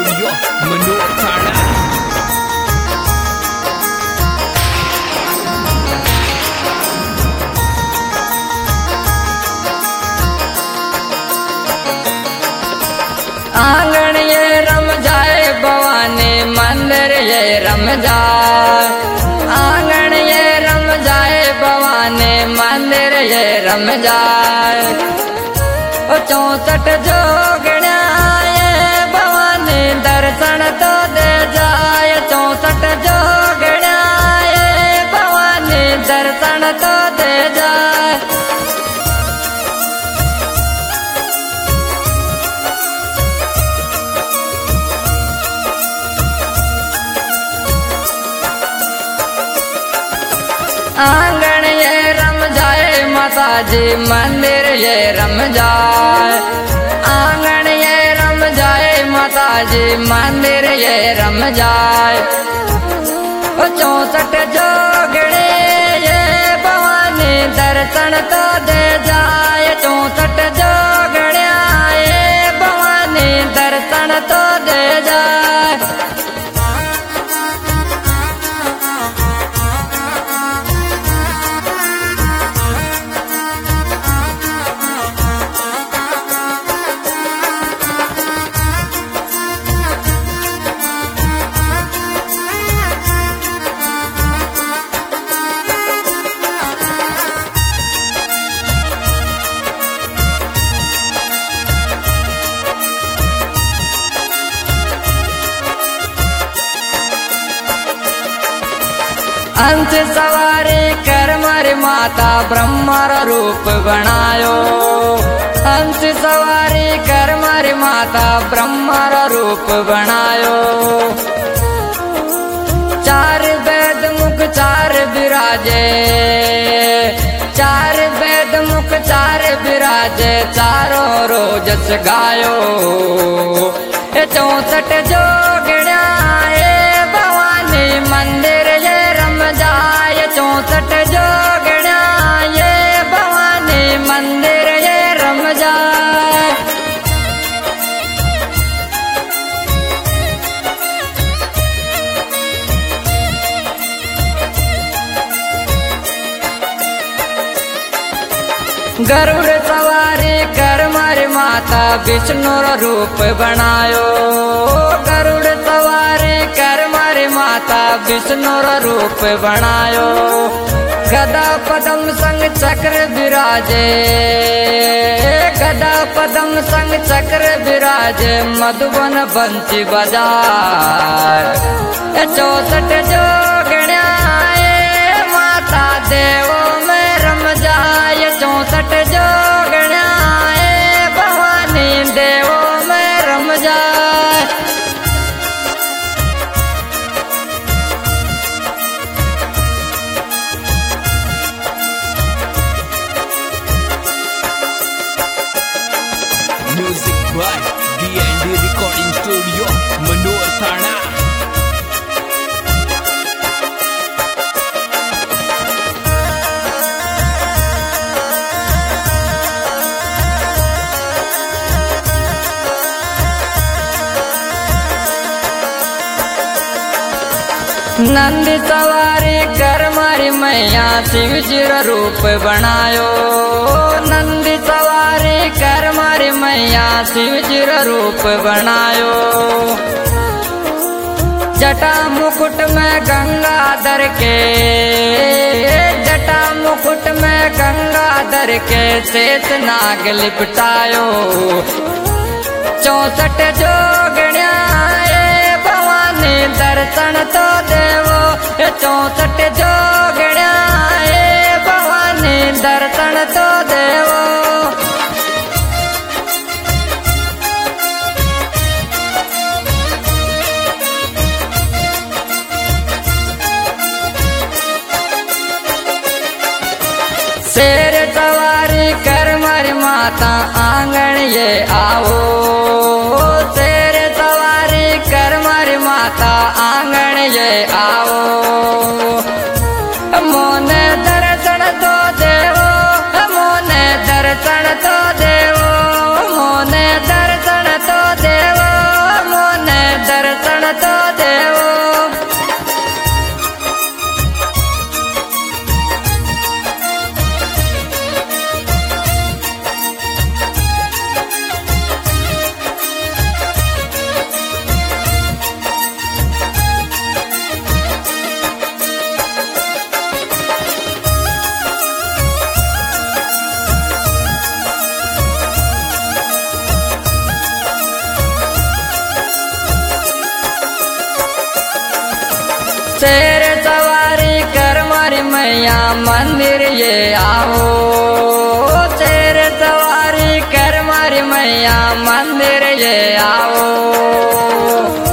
Studio मनोर थाना। आंगन ये रम जाए भवानी मंदिर ये रम जाए, आंगन ये रम जाए भवानी मंदिर ये रम जाए। 64 जोगण्या ये भवानी दर्शन तो दे जाए, 64 जोगण्या ये भवानी दर्शन तो दे जाए। आंगन ये रम जाए माता जी मंदिर ये रम जाए, आंगन ये रम जाए माता जी मंदिर ये रम जाए। 64 जोगणे ये भवानी दर्शन तो दे जाए, 64 जोगण्या ये भवानी दर्शन तो दे जाए। अंश सवारी कर मारी माता ब्रह्मर रूप बनायो, अंश सवारी कर मारी माता ब्रह्मर रूप बनायो। 4 वेद मुख 4 विराजे, 4 वेद मुख 4 विराजे, चारों रोज गायो। 64 जोगण्या ये भवानी मंदिर ये रम जाए, 64 जोगण्या ये भवानी मंदिर ये रम जाए। गरुड़ सवारी कर मारी माता विष्णु रूप बनायो, गरुड़ सवारी कर मारी माता विष्णु रूप बनायो। गदा पदम संग चक्र विराजे, गदा पदम संग चक्र विराजे, मधुबन बंसी बजाए। 64 जोगण्या ये माता देवो में रम जाए, 64 जोगण्या ये भवानी देवो में रम जाए। Music by D&D recording studio मनोर थाना। नंद सवारी कर मारी मैया शिव जी रूप बनायो, नंद सवारी कर मारी मैया शिव जी रूप बनायो। जटा मुकुट में गंगाधर के, जटा मुकुट में गंगाधर के, शेष नाग लिपटायो। 64 जोगण्या ये भवानी दर्शन तो देवो, 64 जोगण्या ये भवानी दर्शन तो देवो। शेर सवारी कर मारी माता आंगन ये आओ, शेर सवारी कर मारी माता आंगन ये आओ। मोने दर्शन तो देवो, मोने दर्शन तो देवो, मोने दर्शन तो देवो, मोने शेर सवारी कर मारी मैया मंदिर ये आओ, शेर सवारी कर मारी मैया मंदिर ये आओ।